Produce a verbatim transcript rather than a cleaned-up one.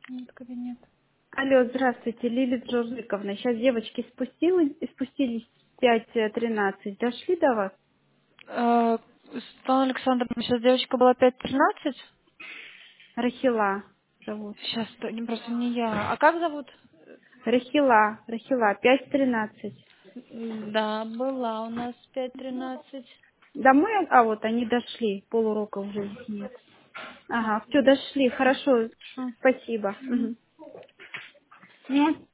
Нет, кабинет. Алло, здравствуйте, Лилия Джорджиковна. Сейчас девочки спустились, спустились в пять тринадцать. Дошли до вас? Э, Светлана Александровна, сейчас девочка была пять тринадцать. Рахила зовут. Сейчас, не, просто не я. А как зовут? Рахила, Рахила, пять тринадцать. М, Да, была у нас пять тринадцать. Домой? А вот они дошли, полурока уже нет. Ага, все, дошли, хорошо, Хорошо. спасибо. Мгм. Мгм. Ну,